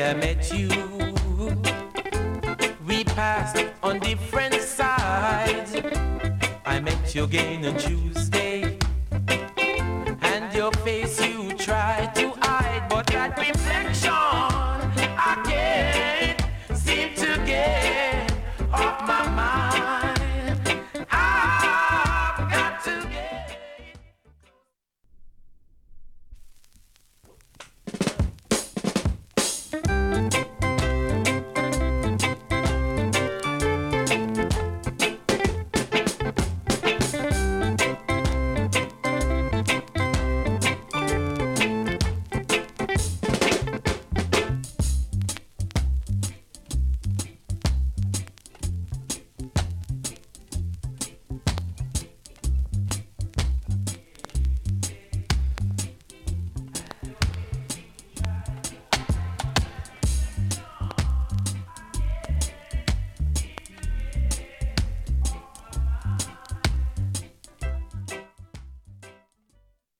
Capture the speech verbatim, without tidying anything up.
I met you, we passed on different sides. I met you again on Tuesday, and your face you tried to hide, but that reflection